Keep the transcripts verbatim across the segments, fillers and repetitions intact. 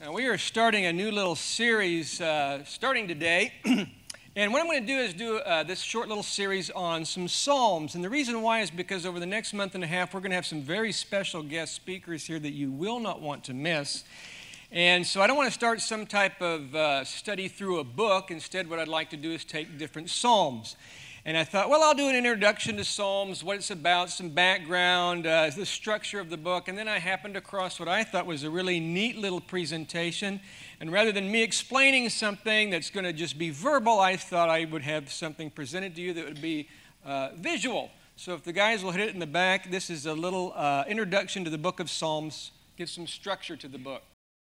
Uh, we are starting a new little series uh, starting today. And what I'm going to do is do uh, this short little series on some Psalms. And the reason why is because over the next month and a half, we're going to have some very special guest speakers here that you will not want to miss. And so I don't want to start some type of uh, study through a book. Instead, what I'd like to do is take different Psalms. And I thought, well, I'll do an introduction to Psalms, what it's about, some background, uh, the structure of the book. And then I happened across what I thought was a really neat little presentation. And rather than me explaining something that's going to just be verbal, I thought I would have something presented to you that would be uh, visual. So if the guys will hit it in the back, this is a little uh, introduction to the book of Psalms. Give some structure to the book.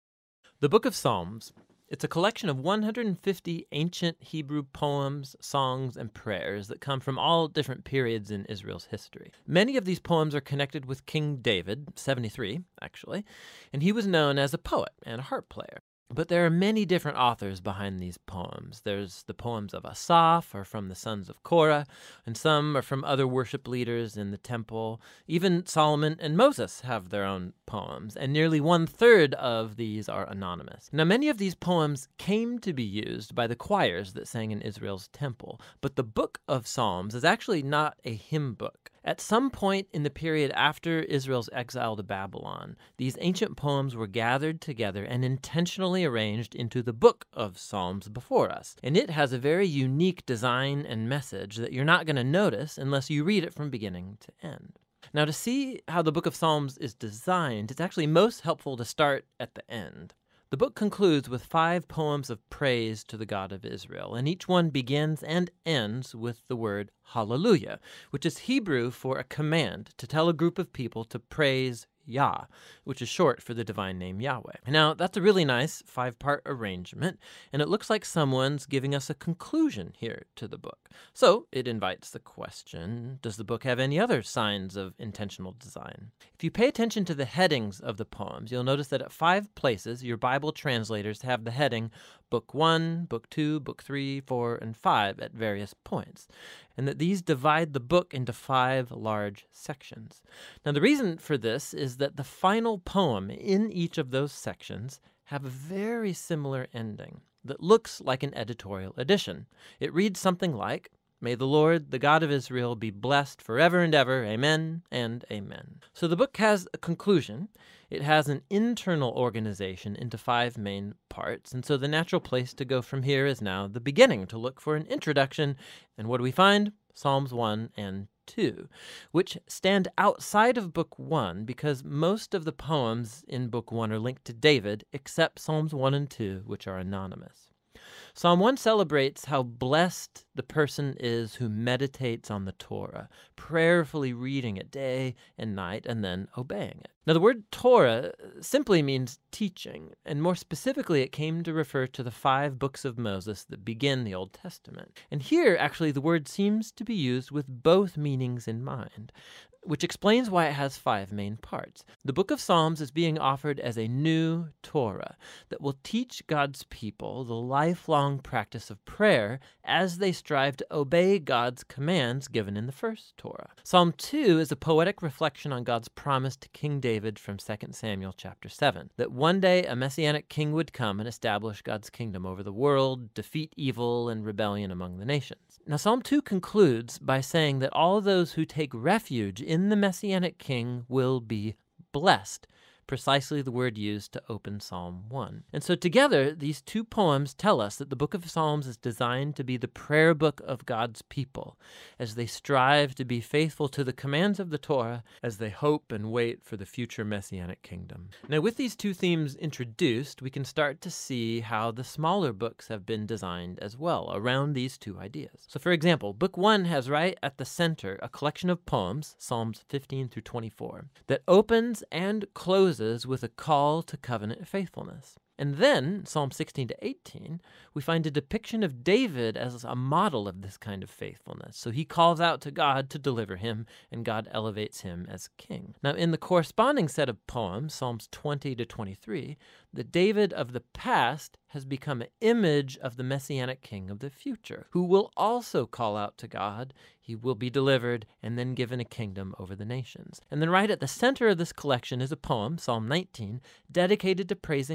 The Book of Psalms, it's a collection of one hundred fifty ancient Hebrew poems, songs, and prayers that come from all different periods in Israel's history. Many of these poems are connected with King David, seventy-three actually, and he was known as a poet and a harp player. But there are many different authors behind these poems. There's the poems of Asaph, or from the sons of Korah, and some are from other worship leaders in the temple. Even Solomon and Moses have their own poems, and nearly one-third of these are anonymous. Now, many of these poems came to be used by the choirs that sang in Israel's temple, but the Book of Psalms is actually not a hymn book. At some point in the period after Israel's exile to Babylon, these ancient poems were gathered together and intentionally arranged into the Book of Psalms before us. And it has a very unique design and message that you're not going to notice unless you read it from beginning to end. Now, to see how the Book of Psalms is designed, it's actually most helpful to start at the end. The book concludes with five poems of praise to the God of Israel, and each one begins and ends with the word hallelujah, which is Hebrew for a command to tell a group of people to praise Yah, which is short for the divine name Yahweh. Now, that's a really nice five-part arrangement, and it looks like someone's giving us a conclusion here to the book. So it invites the question, does the book have any other signs of intentional design? If you pay attention to the headings of the poems, you'll notice that at five places, your Bible translators have the heading Book one, Book two, Book three, four, and five at various points, and that these divide the book into five large sections. Now, the reason for this is that the final poem in each of those sections have a very similar ending that looks like an editorial addition. It reads something like, "May the Lord, the God of Israel, be blessed forever and ever. Amen and amen." So the book has a conclusion. It has an internal organization into five main parts, and so the natural place to go from here is now the beginning, to look for an introduction. And what do we find? Psalms one and two, which stand outside of Book one because most of the poems in Book one are linked to David, except Psalms one and two, which are anonymous. Psalm one celebrates how blessed the person is who meditates on the Torah, prayerfully reading it day and night and then obeying it. Now, the word Torah simply means teaching, and more specifically, it came to refer to the five books of Moses that begin the Old Testament. And here, actually, the word seems to be used with both meanings in mind, which explains why it has five main parts. The Book of Psalms is being offered as a new Torah that will teach God's people the lifelong practice of prayer as they strive to obey God's commands given in the first Torah. Psalm two is a poetic reflection on God's promise to King David from Second Samuel chapter seven, that one day a messianic king would come and establish God's kingdom over the world, defeat evil and rebellion among the nations. Now, Psalm two concludes by saying that all those who take refuge in the Messianic King will be blessed, precisely the word used to open Psalm one. And so together, these two poems tell us that the Book of Psalms is designed to be the prayer book of God's people as they strive to be faithful to the commands of the Torah, as they hope and wait for the future Messianic kingdom. Now, with these two themes introduced, we can start to see how the smaller books have been designed as well around these two ideas. So, for example, Book one has right at the center a collection of poems, Psalms fifteen through twenty-four, that opens and closes with a call to covenant faithfulness. And then, Psalm sixteen to eighteen, we find a depiction of David as a model of this kind of faithfulness. So he calls out to God to deliver him, and God elevates him as king. Now, in the corresponding set of poems, Psalms twenty to twenty-three, the David of the past has become an image of the Messianic king of the future, who will also call out to God. He will be delivered and then given a kingdom over the nations. And then right at the center of this collection is a poem, Psalm nineteen, dedicated to praising God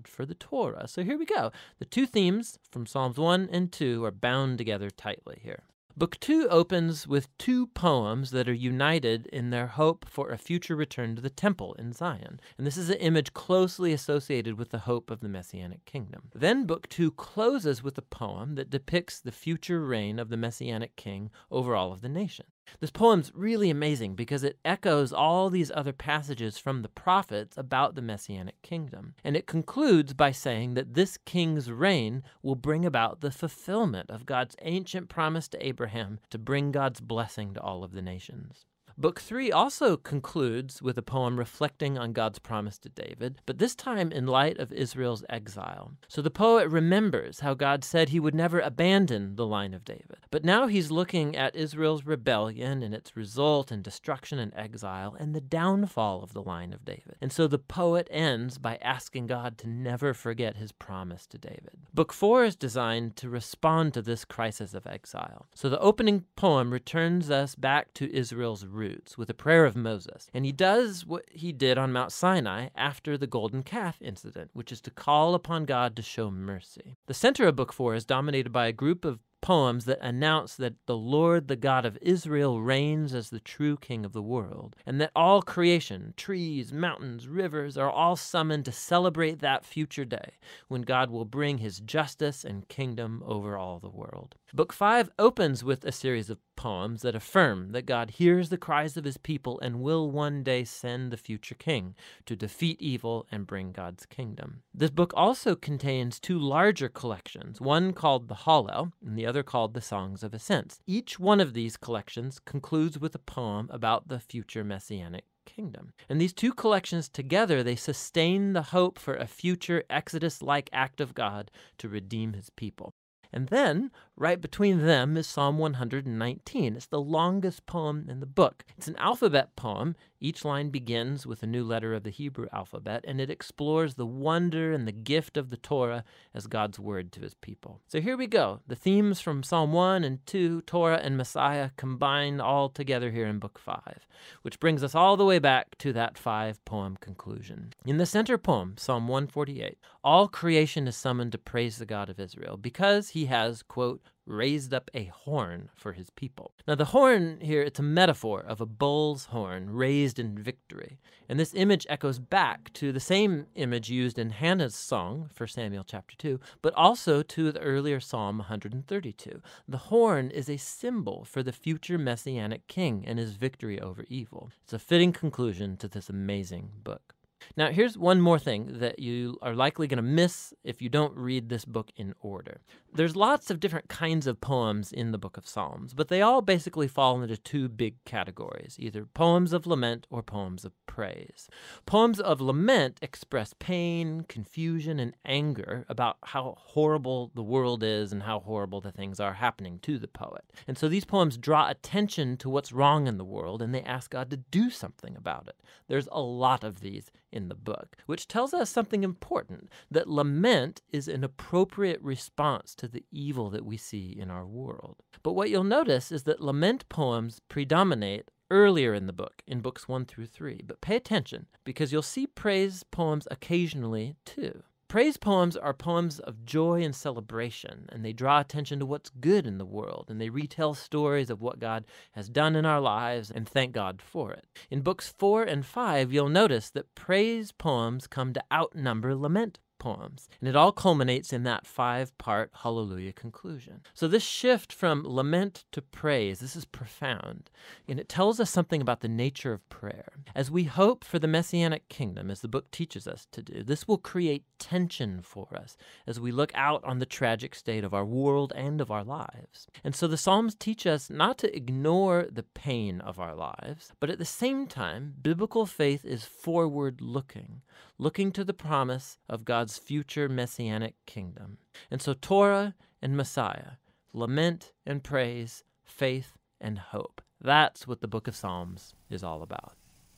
God for the Torah. So here we go. The two themes from Psalms one and two are bound together tightly here. Book two opens with two poems that are united in their hope for a future return to the temple in Zion. And this is an image closely associated with the hope of the Messianic kingdom. Then book two closes with a poem that depicts the future reign of the Messianic king over all of the nation. This poem's really amazing because it echoes all these other passages from the prophets about the Messianic kingdom. And it concludes by saying that this king's reign will bring about the fulfillment of God's ancient promise to Abraham to bring God's blessing to all of the nations. Book three also concludes with a poem reflecting on God's promise to David, but this time in light of Israel's exile. So the poet remembers how God said he would never abandon the line of David. But now he's looking at Israel's rebellion and its result in destruction and exile and the downfall of the line of David. And so the poet ends by asking God to never forget his promise to David. Book four is designed to respond to this crisis of exile. So the opening poem returns us back to Israel's roots with a prayer of Moses. And he does what he did on Mount Sinai after the golden calf incident, which is to call upon God to show mercy. The center of book four is dominated by a group of poems that announce that the Lord, the God of Israel, reigns as the true king of the world, and that all creation, trees, mountains, rivers, are all summoned to celebrate that future day when God will bring his justice and kingdom over all the world. Book five opens with a series of poems that affirm that God hears the cries of his people and will one day send the future king to defeat evil and bring God's kingdom. This book also contains two larger collections, one called the Hallel and the other called the Songs of Ascents. Each one of these collections concludes with a poem about the future messianic kingdom. And these two collections together, they sustain the hope for a future Exodus-like act of God to redeem his people. And then, right between them is Psalm one hundred nineteen. It's the longest poem in the book. It's an alphabet poem. Each line begins with a new letter of the Hebrew alphabet, and it explores the wonder and the gift of the Torah as God's word to his people. So here we go. The themes from Psalm one and two, Torah and Messiah, combined all together here in Book five, which brings us all the way back to that five-poem conclusion. In the center poem, Psalm one forty-eight, all creation is summoned to praise the God of Israel because he has, quote, raised up a horn for his people. Now the horn here, it's a metaphor of a bull's horn raised in victory. And this image echoes back to the same image used in Hannah's song, First Samuel chapter two, but also to the earlier Psalm one hundred thirty-two. The horn is a symbol for the future messianic king and his victory over evil. It's a fitting conclusion to this amazing book. Now, here's one more thing that you are likely going to miss if you don't read this book in order. There's lots of different kinds of poems in the book of Psalms, but they all basically fall into two big categories, either poems of lament or poems of praise. Poems of lament express pain, confusion, and anger about how horrible the world is and how horrible the things are happening to the poet. And so these poems draw attention to what's wrong in the world, and they ask God to do something about it. There's a lot of these in the book, which tells us something important, that lament is an appropriate response to the evil that we see in our world. But what you'll notice is that lament poems predominate earlier in the book, in books one through three. But pay attention, because you'll see praise poems occasionally too. Praise poems are poems of joy and celebration, and they draw attention to what's good in the world, and they retell stories of what God has done in our lives and thank God for it. In books four and five, you'll notice that praise poems come to outnumber lament poems, and it all culminates in that five-part Hallelujah conclusion. So this shift from lament to praise, this is profound, and it tells us something about the nature of prayer. As we hope for the Messianic kingdom, as the book teaches us to do, this will create tension for us as we look out on the tragic state of our world and of our lives. And so the Psalms teach us not to ignore the pain of our lives, but at the same time, biblical faith is forward-looking, looking to the promise of God's future messianic kingdom. And so Torah and Messiah, lament and praise, faith and hope. That's what the book of Psalms is all about.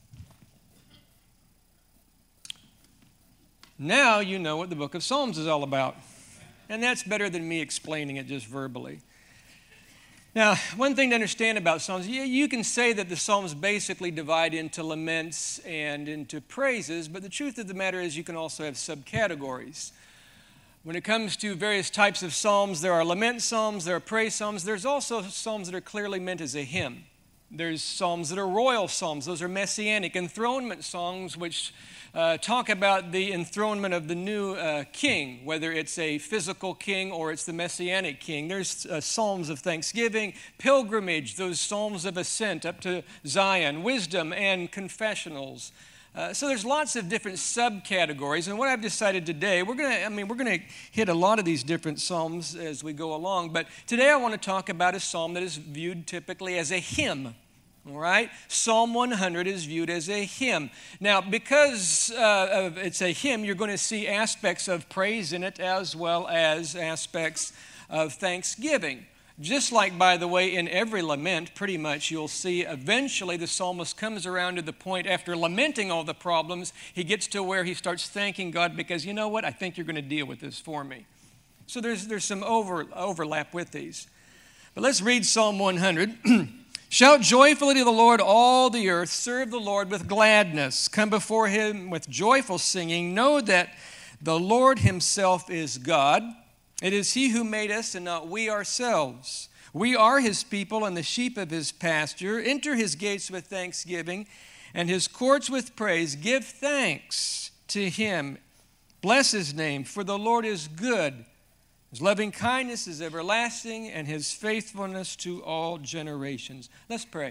Now you know what the book of Psalms is all about. And that's better than me explaining it just verbally. Now, one thing to understand about Psalms, you, you can say that the Psalms basically divide into laments and into praises, but the truth of the matter is you can also have subcategories. When it comes to various types of psalms, there are lament psalms, there are praise psalms. There's also psalms that are clearly meant as a hymn. There's psalms that are royal psalms. Those are messianic enthronement songs, which uh, talk about the enthronement of the new uh, king, whether it's a physical king or it's the messianic king. There's uh, psalms of thanksgiving, pilgrimage, those psalms of ascent up to Zion, wisdom, and confessionals. Uh, so there's lots of different subcategories, and what I've decided today, we're going to, I mean, we're going to hit a lot of these different psalms as we go along, but today I want to talk about a psalm that is viewed typically as a hymn, all right? Psalm one hundred is viewed as a hymn. Now, because uh, of it's a hymn, you're going to see aspects of praise in it as well as aspects of thanksgiving. Just like, by the way, in every lament, pretty much, you'll see eventually the psalmist comes around to the point after lamenting all the problems, he gets to where he starts thanking God because, you know what, I think you're going to deal with this for me. So there's, there's some over, overlap with these. But let's read Psalm one hundred. Shout joyfully to the Lord, all the earth. Serve the Lord with gladness. Come before him with joyful singing. Know that the Lord himself is God. It is he who made us and not we ourselves. We are his people and the sheep of his pasture. Enter his gates with thanksgiving and his courts with praise. Give thanks to him. Bless his name, for the Lord is good. His loving kindness is everlasting and his faithfulness to all generations. Let's pray.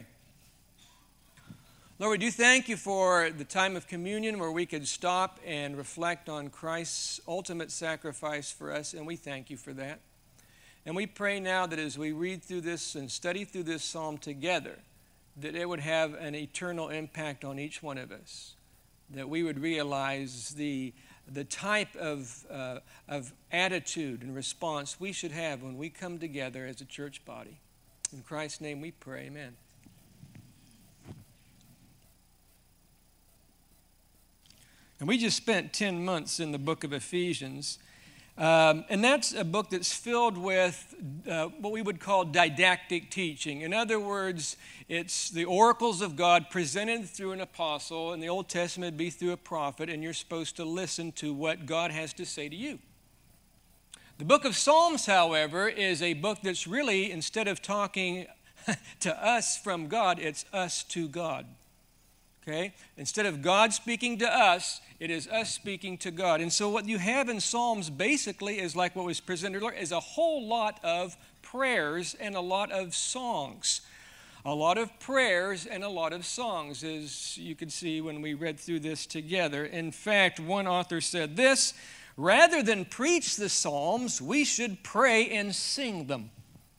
Lord, we do thank you for the time of communion where we could stop and reflect on Christ's ultimate sacrifice for us, and we thank you for that. And we pray now that as we read through this and study through this psalm together, that it would have an eternal impact on each one of us, that we would realize the, the type of, uh, of attitude and response we should have when we come together as a church body. In Christ's name we pray, amen. And we just spent ten months in the book of Ephesians, um, and that's a book that's filled with uh, what we would call didactic teaching. In other words, it's the oracles of God presented through an apostle. In the Old Testament, it'd be through a prophet, and you're supposed to listen to what God has to say to you. The book of Psalms, however, is a book that's really, instead of talking to us from God, it's us to God. Okay? Instead of God speaking to us, it is us speaking to God. And so what you have in Psalms basically is like what was presented earlier, is a whole lot of prayers and a lot of songs. A lot of prayers and a lot of songs, as you could see when we read through this together. In fact, one author said this, rather than preach the Psalms, we should pray and sing them.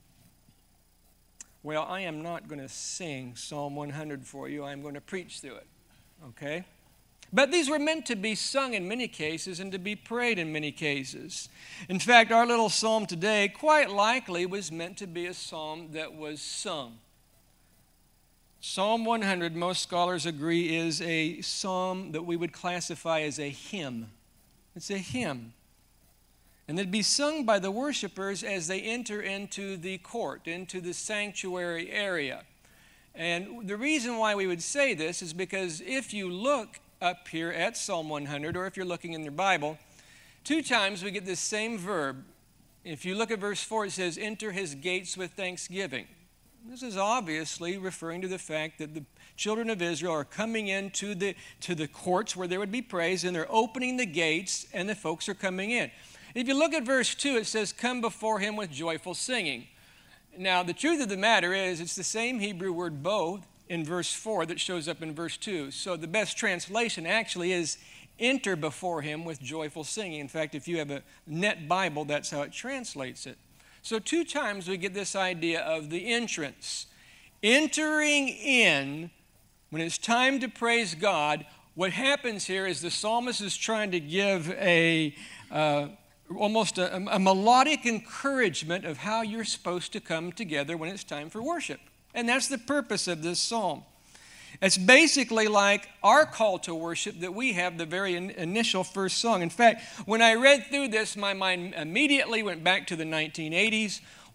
Well, I am not going to sing Psalm one hundred for you. I'm going to preach through it, okay? But these were meant to be sung in many cases and to be prayed in many cases. In fact, our little psalm today quite likely was meant to be a psalm that was sung. Psalm one hundred, most scholars agree, is a psalm that we would classify as a hymn. It's a hymn. And it'd be sung by the worshipers as they enter into the court, into the sanctuary area. And the reason why we would say this is because if you look up here at Psalm one hundred, or if you're looking in your Bible, two times we get this same verb. If you look at verse four, it says, enter his gates with thanksgiving. This is obviously referring to the fact that the children of Israel are coming into the, to the courts where there would be praise, and they're opening the gates, and the folks are coming in. If you look at verse two, it says, come before him with joyful singing. Now, the truth of the matter is, it's the same Hebrew word both in verse four that shows up in verse two. So the best translation actually is, enter before him with joyful singing. In fact, if you have a Net Bible, that's how it translates it. So two times we get this idea of the entrance. Entering in, when it's time to praise God, what happens here is the psalmist is trying to give a... Uh, almost a, a melodic encouragement of how you're supposed to come together when it's time for worship. And that's the purpose of this psalm. It's basically like our call to worship that we have the very in, initial first song. In fact, when I read through this, my mind immediately went back to the nineteen eighties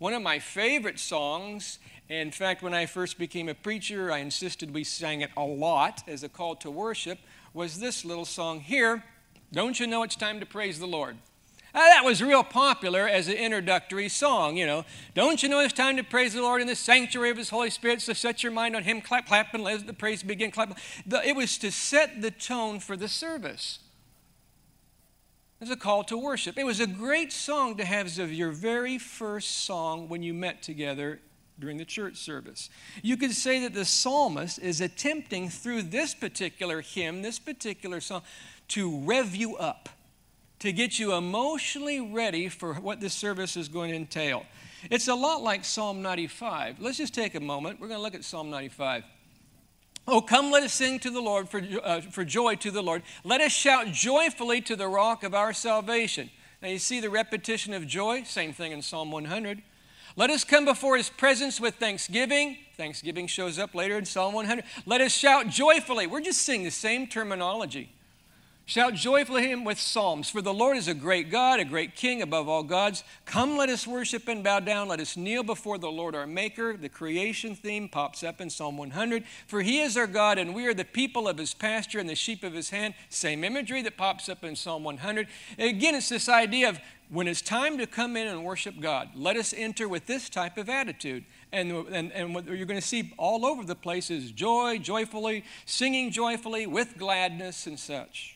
One of my favorite songs, in fact, when I first became a preacher, I insisted we sang it a lot as a call to worship, was this little song here, "Don't You Know It's Time to Praise the Lord?" Uh, that was real popular as an introductory song, you know. Don't you know it's time to praise the Lord in the sanctuary of His Holy Spirit, so set your mind on Him, clap, clap, and let the praise begin, clap. The, it was to set the tone for the service. It was a call to worship. It was a great song to have as of your very first song when you met together during the church service. You could say that the psalmist is attempting through this particular hymn, this particular song, to rev you up, to get you emotionally ready for what this service is going to entail. It's a lot like Psalm ninety-five. Let's just take a moment. We're going to look at Psalm ninety-five. Oh, come, let us sing to the Lord, for, uh, for joy to the Lord. Let us shout joyfully to the rock of our salvation. Now you see the repetition of joy, same thing in Psalm one hundred. Let us come before His presence with thanksgiving. Thanksgiving shows up later in Psalm one hundred. Let us shout joyfully. We're just singing the same terminology. Shout joyfully to Him with psalms. For the Lord is a great God, a great King above all gods. Come, let us worship and bow down. Let us kneel before the Lord our Maker. The creation theme pops up in Psalm one hundred. For He is our God, and we are the people of His pasture and the sheep of His hand. Same imagery that pops up in Psalm one hundred. And again, it's this idea of when it's time to come in and worship God, let us enter with this type of attitude. And, and, and what you're going to see all over the place is joy, joyfully, singing joyfully, with gladness and such.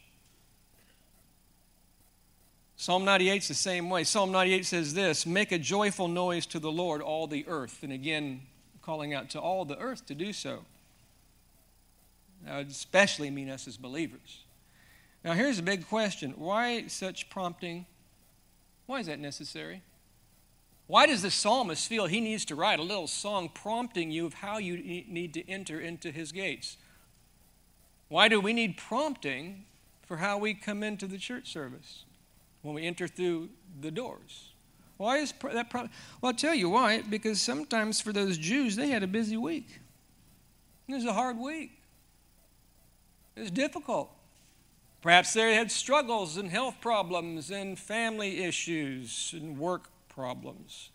Psalm ninety-eight is the same way. Psalm ninety-eight says this, make a joyful noise to the Lord, all the earth. And again, calling out to all the earth to do so. That would especially mean us as believers. Now here's a big question. Why such prompting? Why is that necessary? Why does the psalmist feel he needs to write a little song prompting you of how you need to enter into His gates? Why do we need prompting for how we come into the church service when we enter through the doors? Why is that problem? Well, I'll tell you why. Because sometimes for those Jews, they had a busy week. It was a hard week. It was difficult. Perhaps they had struggles and health problems and family issues and work problems.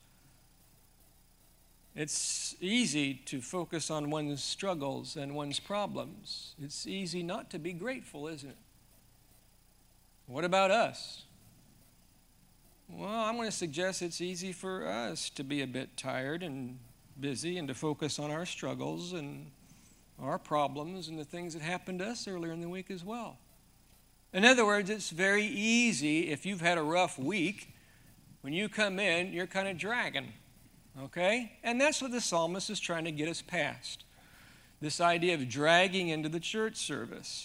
It's easy to focus on one's struggles and one's problems. It's easy not to be grateful, isn't it? What about us? Well, I'm going to suggest it's easy for us to be a bit tired and busy and to focus on our struggles and our problems and the things that happened to us earlier in the week as well. In other words, it's very easy if you've had a rough week, when you come in, you're kind of dragging, okay? And that's what the psalmist is trying to get us past, this idea of dragging into the church service.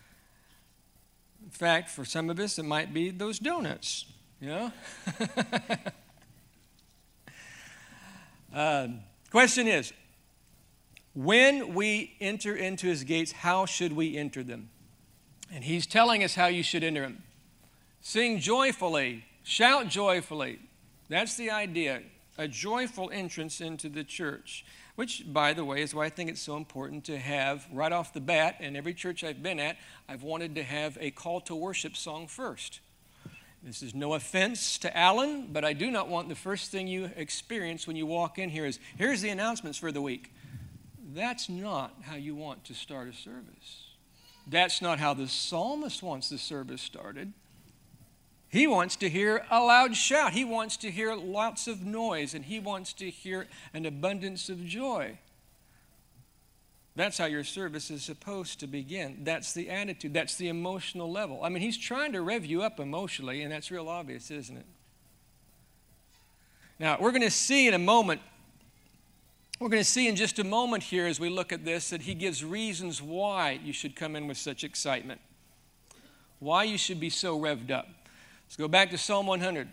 In fact, for some of us, it might be those donuts, you know? uh, question is, when we enter into His gates, how should we enter them? And He's telling us how you should enter them. Sing joyfully, shout joyfully. That's the idea, a joyful entrance into the church, which, by the way, is why I think it's so important to have right off the bat, in every church I've been at, I've wanted to have a call to worship song first. This is no offense to Alan, but I do not want the first thing you experience when you walk in here is, here's the announcements for the week. That's not how you want to start a service. That's not how the psalmist wants the service started. He wants to hear a loud shout. He wants to hear lots of noise, and he wants to hear an abundance of joy. That's how your service is supposed to begin. That's the attitude. That's the emotional level. I mean, he's trying to rev you up emotionally, and that's real obvious, isn't it? Now, we're going to see in a moment, we're going to see in just a moment here as we look at this that he gives reasons why you should come in with such excitement, why you should be so revved up. Let's go back to Psalm one hundred.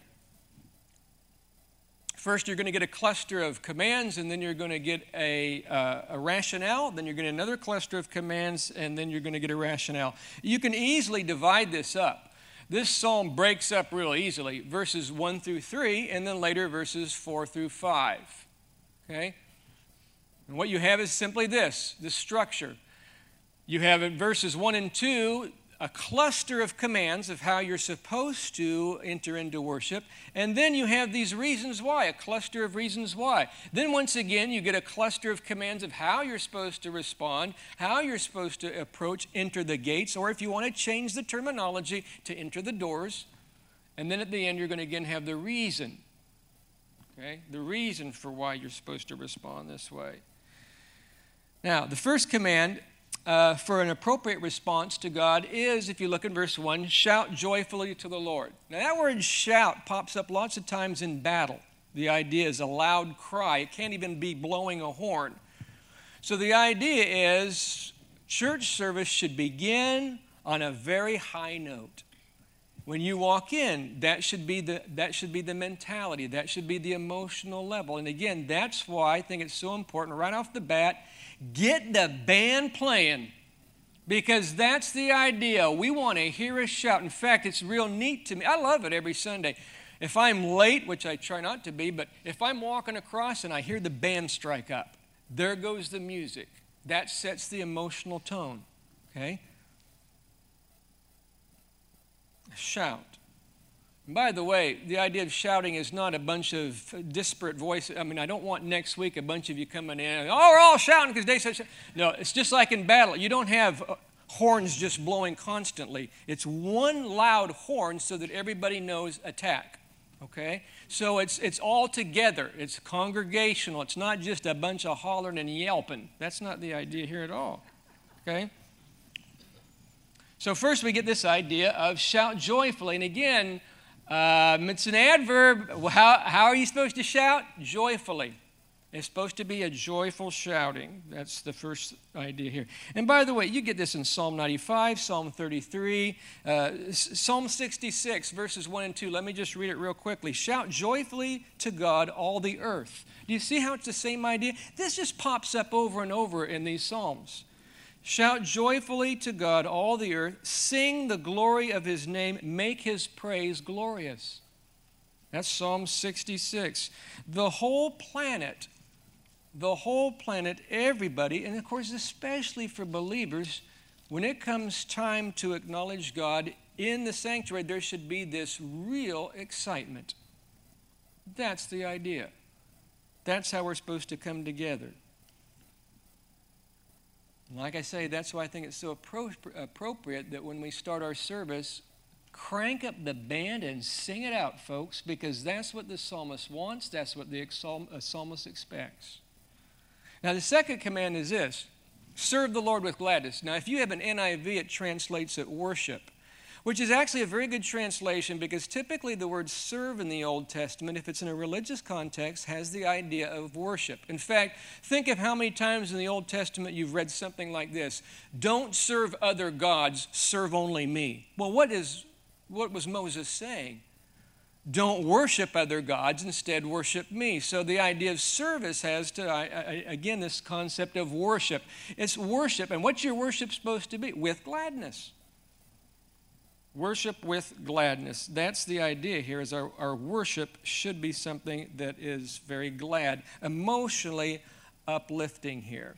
First, you're going to get a cluster of commands, and then you're going to get a, uh, a rationale. Then you're going to get another cluster of commands, and then you're going to get a rationale. You can easily divide this up. This psalm breaks up real easily, verses one through three, and then later verses four through five. Okay? And what you have is simply this, this structure. You have in verses one and two, a cluster of commands of how you're supposed to enter into worship. And then you have these reasons why, a cluster of reasons why. Then once again, you get a cluster of commands of how you're supposed to respond, how you're supposed to approach, enter the gates, or if you want to change the terminology, to enter the doors. And then at the end, you're going to again have the reason. Okay? The reason for why you're supposed to respond this way. Now, the first command uh, for an appropriate response to God is, if you look in verse one, shout joyfully to the Lord. Now, that word shout pops up lots of times in battle. The idea is a loud cry. It can't even be blowing a horn. So the idea is church service should begin on a very high note. When you walk in, that should be the that should be the mentality. That should be the emotional level. And again, that's why I think it's so important right off the bat, get the band playing. Because that's the idea. We want to hear a shout. In fact, it's real neat to me. I love it every Sunday. If I'm late, which I try not to be, but if I'm walking across and I hear the band strike up, there goes the music. That sets the emotional tone. Okay? Shout. And by the way, the idea of shouting is not a bunch of disparate voices. I mean, I don't want next week a bunch of you coming in and, oh, we're all shouting because they said shout. No, it's just like in battle. You don't have horns just blowing constantly. It's one loud horn so that everybody knows attack. Okay? So it's it's all together. It's congregational. It's not just a bunch of hollering and yelping. That's not the idea here at all. Okay? So first we get this idea of shout joyfully. And again, um, it's an adverb. How, how are you supposed to shout? Joyfully. It's supposed to be a joyful shouting. That's the first idea here. And by the way, you get this in Psalm ninety-five, Psalm thirty-three, uh, Psalm sixty-six, verses one and two. Let me just read it real quickly. Shout joyfully to God, all the earth. Do you see how it's the same idea? This just pops up over and over in these Psalms. Shout joyfully to God, all the earth. Sing the glory of his name. Make his praise glorious. That's Psalm sixty-six. The whole planet, the whole planet, everybody, and of course especially for believers, when it comes time to acknowledge God in the sanctuary, there should be this real excitement. That's the idea. That's how we're supposed to come together. Like I say, that's why I think it's so appro- appropriate that when we start our service, crank up the band and sing it out, folks, because that's what the psalmist wants. That's what the psalmist expects. Now, the second command is this: serve the Lord with gladness. Now, if you have an N I V, it translates it worship, which is actually a very good translation because typically the word serve in the Old Testament, if it's in a religious context, has the idea of worship. In fact, think of how many times in the Old Testament you've read something like this: don't serve other gods, serve only me. Well, what is what was Moses saying? Don't worship other gods, instead worship me. So the idea of service has to, I, I, again, this concept of worship. It's worship, and what's your worship supposed to be? With gladness. Worship with gladness. That's the idea here, is our, our worship should be something that is very glad, emotionally uplifting here.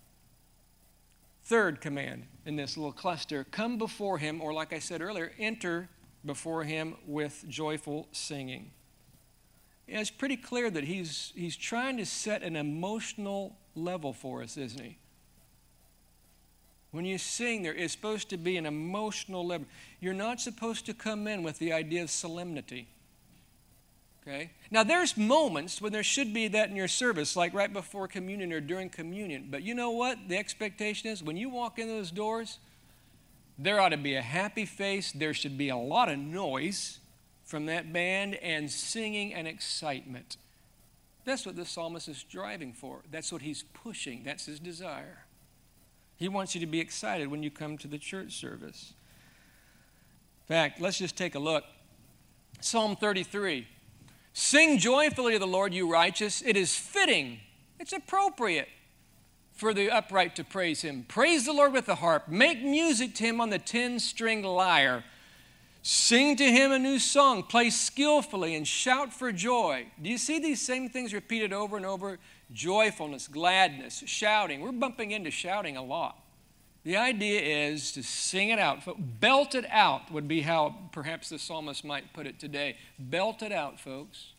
Third command in this little cluster: come before him, or like I said earlier, enter before him with joyful singing. And it's pretty clear that he's, he's trying to set an emotional level for us, isn't he? When you sing, there is supposed to be an emotional level. You're not supposed to come in with the idea of solemnity. Okay? Now, there's moments when there should be that in your service, like right before communion or during communion. But you know what? The expectation is when you walk in those doors, there ought to be a happy face. There should be a lot of noise from that band and singing and excitement. That's what the psalmist is striving for. That's what he's pushing. That's his desire. He wants you to be excited when you come to the church service. In fact, let's just take a look. Psalm thirty-three. Sing joyfully to the Lord, you righteous. It is fitting. It's appropriate for the upright to praise him. Praise the Lord with the harp. Make music to him on the ten-stringed lyre. Sing to him a new song. Play skillfully and shout for joy. Do you see these same things repeated over and over? Joyfulness, gladness, shouting. We're bumping into shouting a lot The idea is to sing it out. Belt it out would be how perhaps the psalmist might put it today. Belt it out, folks.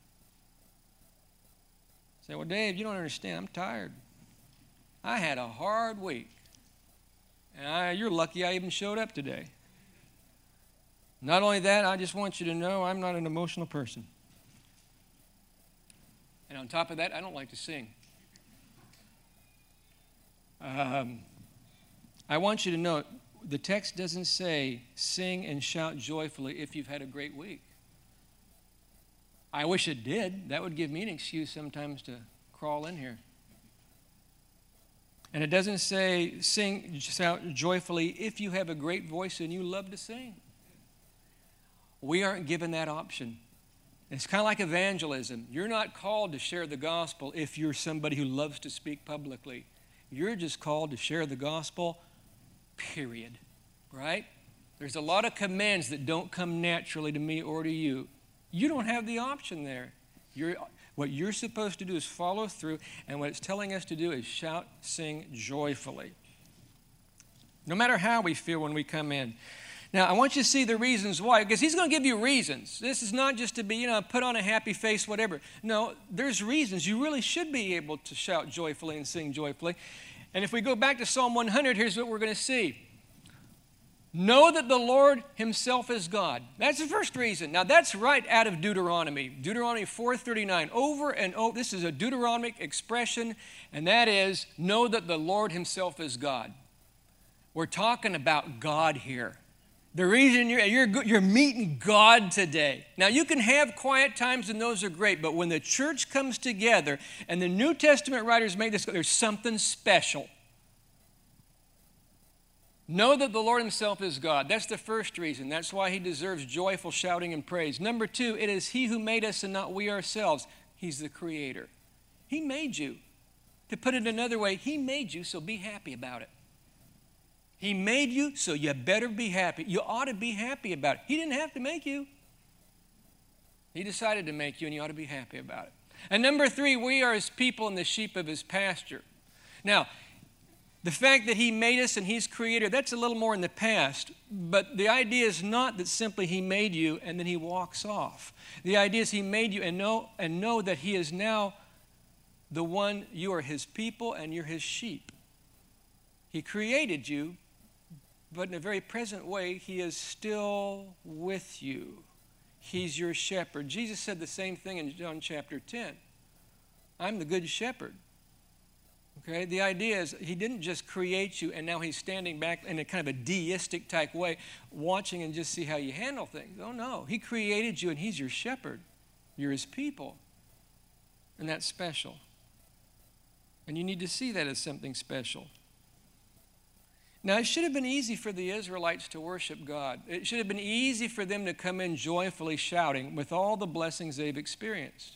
Say, well, Dave, you don't understand. I'm tired. I had a hard week. And I, you're lucky I even showed up today. Not only that, I just want you to know I'm not an emotional person. And on top of that, I don't like to sing. Um, I want you to know the text doesn't say sing and shout joyfully if you've had a great week. I wish it did. That would give me an excuse sometimes to crawl in here. And it doesn't say sing, shout joyfully if you have a great voice and you love to sing. We aren't given that option. It's kind of like evangelism. You're not called to share the gospel if you're somebody who loves to speak publicly. You're just called to share the gospel, period. Right? There's a lot of commands that don't come naturally to me or to you. You don't have the option there. You're, what you're supposed to do is follow through, and what it's telling us to do is shout, sing joyfully. No matter how we feel when we come in. Now, I want you to see the reasons why, because he's going to give you reasons. This is not just to be, you know, put on a happy face, whatever. No, there's reasons. You really should be able to shout joyfully and sing joyfully. And if we go back to Psalm one hundred, here's what we're going to see. Know that the Lord himself is God. That's the first reason. Now, that's right out of Deuteronomy. Deuteronomy four thirty-nine. Over and over, this is a Deuteronomic expression, and that is, know that the Lord himself is God. We're talking about God here. The reason you're, you're, you're meeting God today. Now, you can have quiet times, and those are great, but when the church comes together, and the New Testament writers make this, there's something special. Know that the Lord himself is God. That's the first reason. That's why he deserves joyful shouting and praise. Number two, it is he who made us and not we ourselves. He's the creator. He made you. To put it another way, he made you, so be happy about it. He made you, so you better be happy. You ought to be happy about it. He didn't have to make you. He decided to make you, and you ought to be happy about it. And number three, we are his people and the sheep of his pasture. Now, the fact that he made us and he's creator, that's a little more in the past. But the idea is not that simply he made you and then he walks off. The idea is he made you and know, and know that he is now the one, you are his people and you're his sheep. He created you, but in a very present way, he is still with you. He's your shepherd. Jesus said the same thing in John chapter ten. I'm the good shepherd. Okay, the idea is he didn't just create you and now he's standing back in a kind of a deistic type way, watching and just see how you handle things. Oh no, he created you and he's your shepherd. You're his people. And that's special. And you need to see that as something special. Now, it should have been easy for the Israelites to worship God. It should have been easy for them to come in joyfully shouting with all the blessings they've experienced.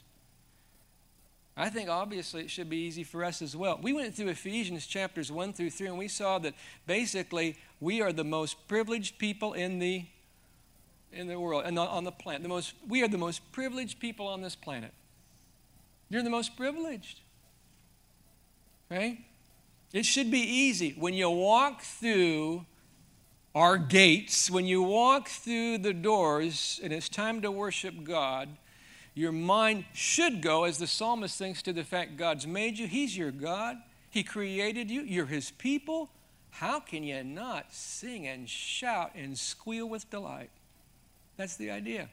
I think obviously it should be easy for us as well. We went through Ephesians chapters one through three, and we saw that basically we are the most privileged people in the in the world and on the planet. The most we are the most privileged people on this planet. You're the most privileged. Right? It should be easy. When you walk through our gates, when you walk through the doors and it's time to worship God, your mind should go, as the psalmist thinks, to the fact God's made you. He's your God. He created you. You're his people. How can you not sing and shout and squeal with delight? That's the idea.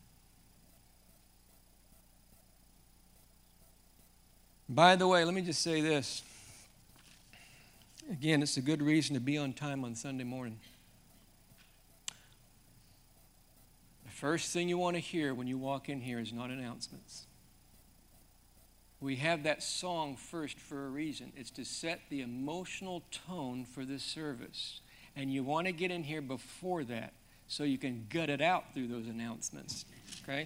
By the way, let me just say this. Again, it's a good reason to be on time on Sunday morning. The first thing you want to hear when you walk in here is not announcements. We have that song first for a reason. It's to set the emotional tone for this service. And you want to get in here before that so you can gut it out through those announcements. Okay?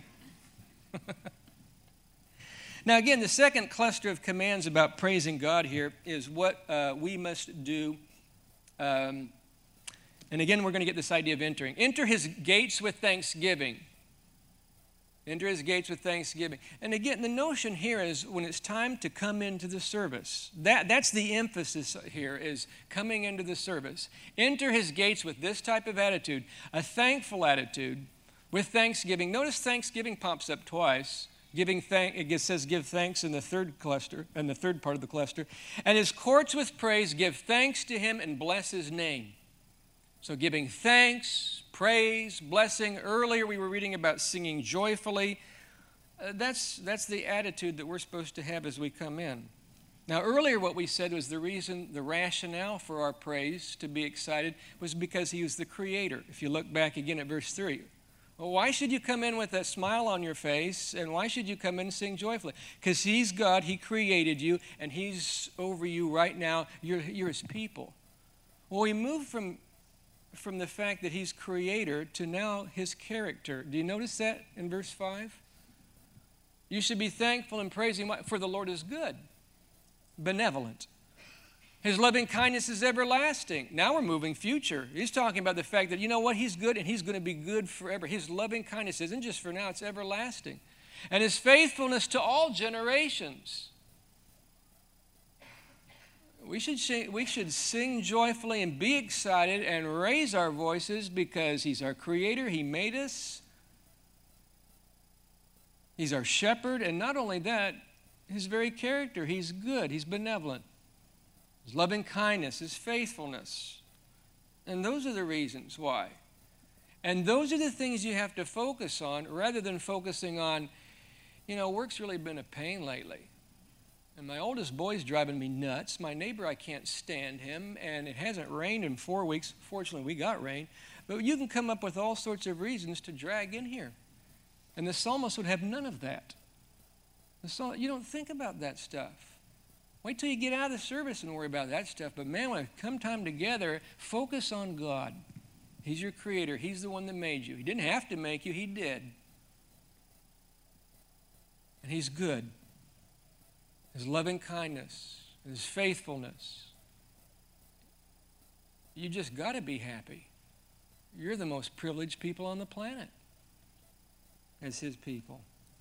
Now, again, the second cluster of commands about praising God here is what uh, we must do. Um, and again, we're going to get this idea of entering. Enter his gates with thanksgiving. Enter his gates with thanksgiving. And again, the notion here is when it's time to come into the service. That, that's the emphasis here, is coming into the service. Enter his gates with this type of attitude, a thankful attitude with thanksgiving. Notice thanksgiving pops up twice. Giving thank, it says give thanks in the third cluster, in the third part of the cluster. And his courts with praise, give thanks to him and bless his name. So giving thanks, praise, blessing. Earlier we were reading about singing joyfully. Uh, that's, that's the attitude that we're supposed to have as we come in. Now earlier what we said was the reason, the rationale for our praise to be excited was because he was the creator. If you look back again at verse three. Well, why should you come in with a smile on your face, and why should you come in and sing joyfully? Because he's God, he created you, and he's over you right now. You're, you're his people. Well, we move from from the fact that he's creator to now his character. Do you notice that in verse five? You should be thankful and praising him, for the Lord is good, benevolent. His loving kindness is everlasting. Now we're moving future. He's talking about the fact that, you know what, he's good and he's going to be good forever. His loving kindness isn't just for now, it's everlasting. And his faithfulness to all generations. We should, sing, we should sing joyfully and be excited and raise our voices because he's our creator. He made us. He's our shepherd. And not only that, his very character. He's good. He's benevolent. His loving kindness, his faithfulness. And those are the reasons why. And those are the things you have to focus on rather than focusing on, you know, work's really been a pain lately. And my oldest boy's driving me nuts. My neighbor, I can't stand him. And it hasn't rained in four weeks. Fortunately, we got rain. But you can come up with all sorts of reasons to drag in here. And the psalmist would have none of that. The psalm, you don't think about that stuff. Wait till you get out of the service and worry about that stuff. But man, when it come time together, focus on God. He's your creator. He's the one that made you. He didn't have to make you. He did. And he's good. His loving kindness, his faithfulness. You just got to be happy. You're the most privileged people on the planet as his people.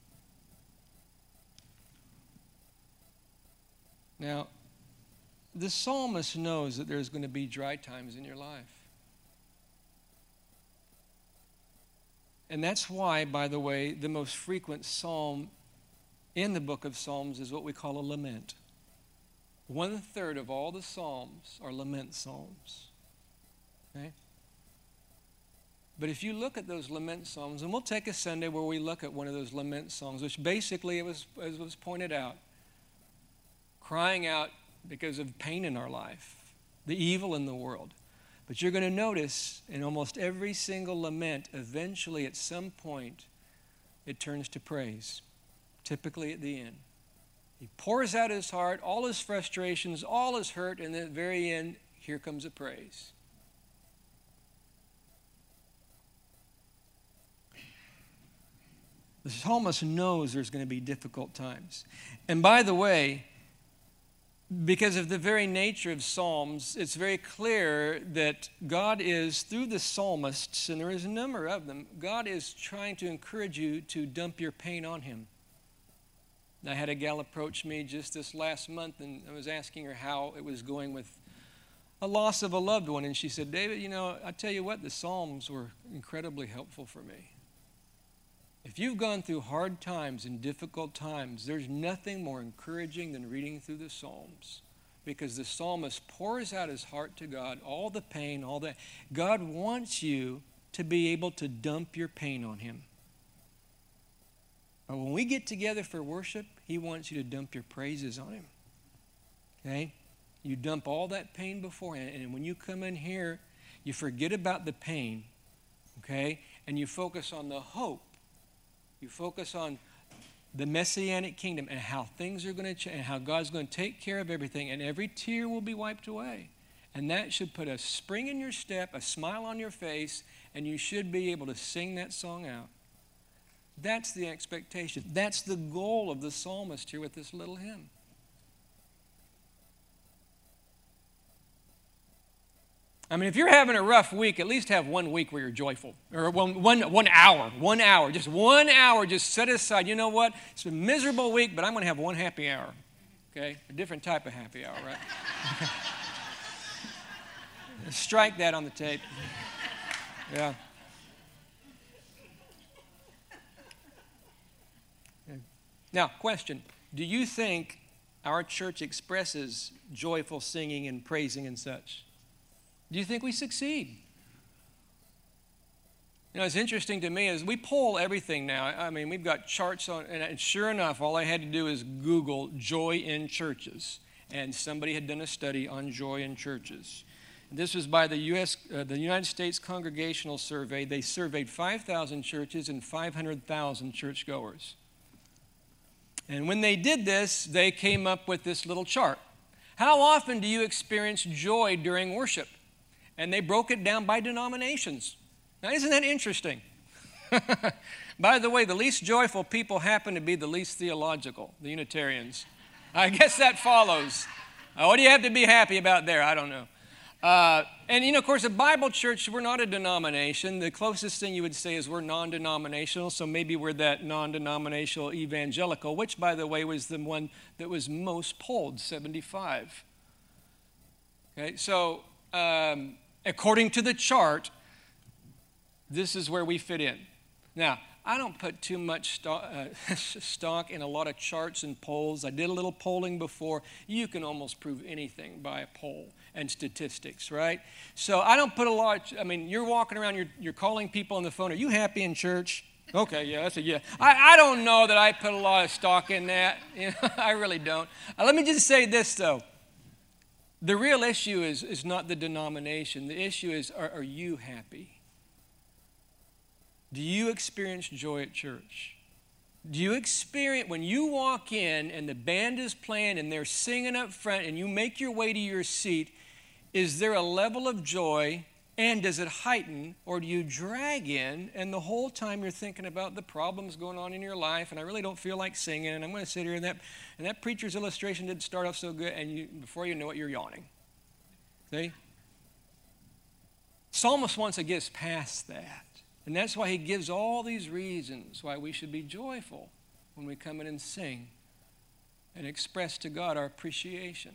Now, the psalmist knows that there's going to be dry times in your life. And that's why, by the way, the most frequent psalm in the book of Psalms is what we call a lament. One third of all the psalms are lament psalms. Okay? But if you look at those lament psalms, and we'll take a Sunday where we look at one of those lament songs, which basically, it was, as was pointed out, crying out because of pain in our life, the evil in the world. But you're going to notice in almost every single lament, eventually at some point, it turns to praise. Typically at the end. He pours out his heart, all his frustrations, all his hurt, and then at the very end, here comes a praise. The psalmist knows there's going to be difficult times. And by the way, because of the very nature of Psalms, it's very clear that God is, through the psalmists, and there is a number of them, God is trying to encourage you to dump your pain on him. I had a gal approach me just this last month, and I was asking her how it was going with a loss of a loved one. And she said, David, you know, I tell you what, the Psalms were incredibly helpful for me. If you've gone through hard times and difficult times, there's nothing more encouraging than reading through the Psalms. Because the psalmist pours out his heart to God, all the pain, all that. God wants you to be able to dump your pain on him. But when we get together for worship, he wants you to dump your praises on him. Okay? You dump all that pain before him. And when you come in here, you forget about the pain. Okay? And you focus on the hope. You focus on the Messianic kingdom and how things are going to change and how God's going to take care of everything. And every tear will be wiped away. And that should put a spring in your step, a smile on your face, and you should be able to sing that song out. That's the expectation. That's the goal of the psalmist here with this little hymn. I mean, if you're having a rough week, at least have one week where you're joyful. Or one, one, one hour, one hour, just one hour, just set aside. You know what? It's a miserable week, but I'm going to have one happy hour. Okay? A different type of happy hour, right? Strike that on the tape. Yeah. Now, question. Do you think our church expresses joyful singing and praising and such? Do you think we succeed? You know, it's interesting to me is we poll everything now. I mean, we've got charts on, and sure enough, all I had to do is Google joy in churches, and somebody had done a study on joy in churches. This was by the U S, uh, the United States Congregational Survey. They surveyed five thousand churches and five hundred thousand churchgoers. And when they did this, they came up with this little chart. How often do you experience joy during worship? And they broke it down by denominations. Now, isn't that interesting? By the way, the least joyful people happen to be the least theological, the Unitarians. I guess that follows. Uh, what do you have to be happy about there? I don't know. Uh, and, you know, of course, a Bible church, we're not a denomination. The closest thing you would say is we're non-denominational, so maybe we're that non-denominational evangelical, which, by the way, was the one that was most polled, seventy-five. Okay, so um, according to the chart, this is where we fit in. Now, I don't put too much stock, uh, stock in a lot of charts and polls. I did a little polling before. You can almost prove anything by a poll and statistics, right? So I don't put a lot, I mean, you're walking around, you're, you're calling people on the phone. Are you happy in church? Okay, yeah, that's a yeah. I, I don't know that I put a lot of stock in that. You know, I really don't. Uh, let me just say this, though. The real issue is, is not the denomination. The issue is, are, are you happy? Do you experience joy at church? Do you experience, when you walk in and the band is playing and they're singing up front and you make your way to your seat, is there a level of joy, and does it heighten, or do you drag in and the whole time you're thinking about the problems going on in your life and I really don't feel like singing and I'm going to sit here and that, and that preacher's illustration didn't start off so good and you, before you know it, you're yawning. See? Psalmist wants to get us past that. And that's why he gives all these reasons why we should be joyful when we come in and sing and express to God our appreciation.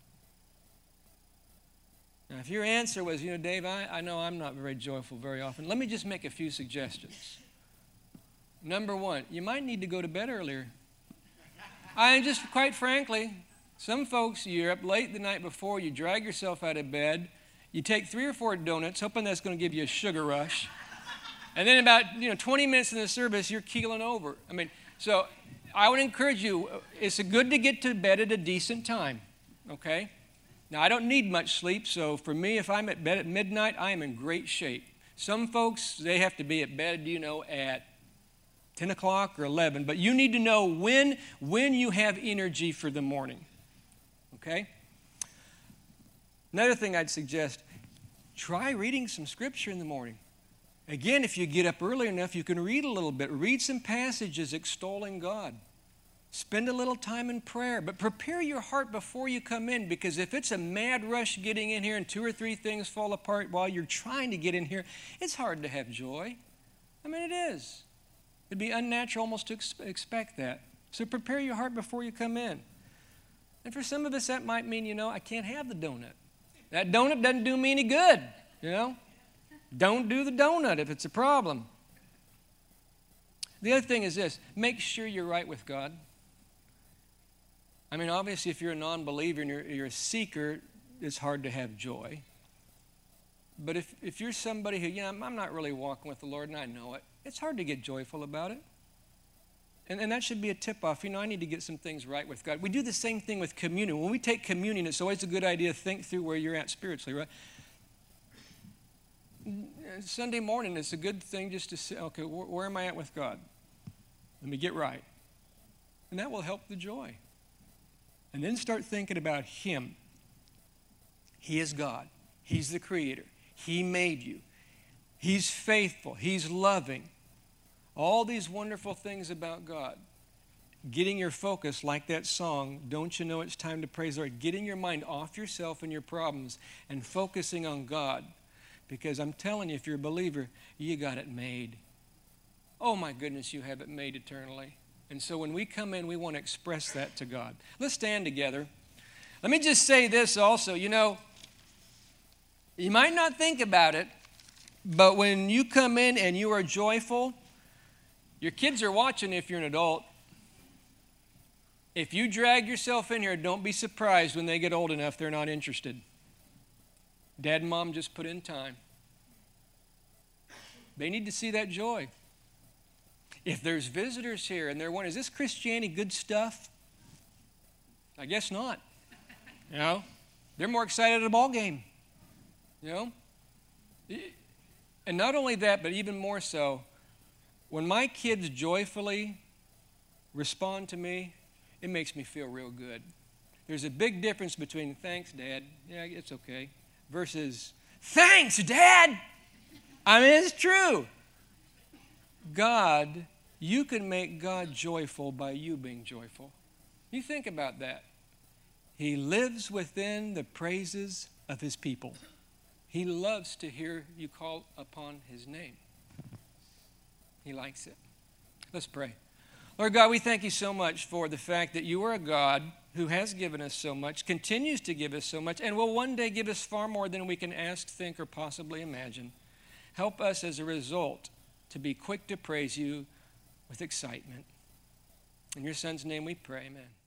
Now, if your answer was, you know, Dave, I, I know I'm not very joyful very often, let me just make a few suggestions. Number one, you might need to go to bed earlier. I just, quite frankly, some folks, you're up late the night before, you drag yourself out of bed, you take three or four donuts, hoping that's going to give you a sugar rush. And then about, you know, twenty minutes in the service, you're keeling over. I mean, so I would encourage you, it's good to get to bed at a decent time, okay? Now, I don't need much sleep, so for me, if I'm at bed at midnight, I am in great shape. Some folks, they have to be at bed, you know, at ten o'clock or eleven, but you need to know when, when you have energy for the morning, okay? Another thing I'd suggest, try reading some scripture in the morning. Again, if you get up early enough, you can read a little bit. Read some passages extolling God. Spend a little time in prayer. But prepare your heart before you come in, because if it's a mad rush getting in here and two or three things fall apart while you're trying to get in here, it's hard to have joy. I mean, it is. It'd be unnatural almost to ex- expect that. So prepare your heart before you come in. And for some of us, that might mean, you know, I can't have the donut. That donut doesn't do me any good, you know. Don't do the donut if it's a problem. The other thing is this, make sure you're right with God. I mean, obviously, if you're a non-believer and you're, you're a seeker, it's hard to have joy. But if, if you're somebody who, you know, I'm, I'm not really walking with the Lord and I know it, it's hard to get joyful about it. And, and that should be a tip-off. You know, I need to get some things right with God. We do the same thing with communion. When we take communion, it's always a good idea to think through where you're at spiritually, right? Sunday morning, it's a good thing just to say, okay, wh- where am I at with God? Let me get right. And that will help the joy. And then start thinking about Him. He is God. He's the Creator. He made you. He's faithful. He's loving. All these wonderful things about God. getting your focus like that song, Don't You Know It's Time to Praise the Lord, getting your mind off yourself and your problems and focusing on God. Because I'm telling you, if you're a believer, you got it made. Oh my goodness, you have it made eternally. And so when we come in, we want to express that to God. Let's stand together. Let me just say this also. You know, you might not think about it, but when you come in and you are joyful, your kids are watching if you're an adult. If you drag yourself in here, don't be surprised when they get old enough they're not interested. Dad and Mom just put in time. They need to see that joy. If there's visitors here and they're wondering, is this Christianity good stuff? I guess not. You know, they're more excited at a ball game. You know? And not only that, but even more so, when my kids joyfully respond to me, it makes me feel real good. There's a big difference between thanks, Dad, yeah, it's okay, versus thanks, Dad. I mean, it's true. God, you can make God joyful by you being joyful. You think about that. He lives within the praises of his people. He loves to hear you call upon his name. He likes it. Let's pray. Lord God, we thank you so much for the fact that you are a God who has given us so much, continues to give us so much, and will one day give us far more than we can ask, think, or possibly imagine. Help us as a result to be quick to praise you with excitement. In your Son's name we pray, amen.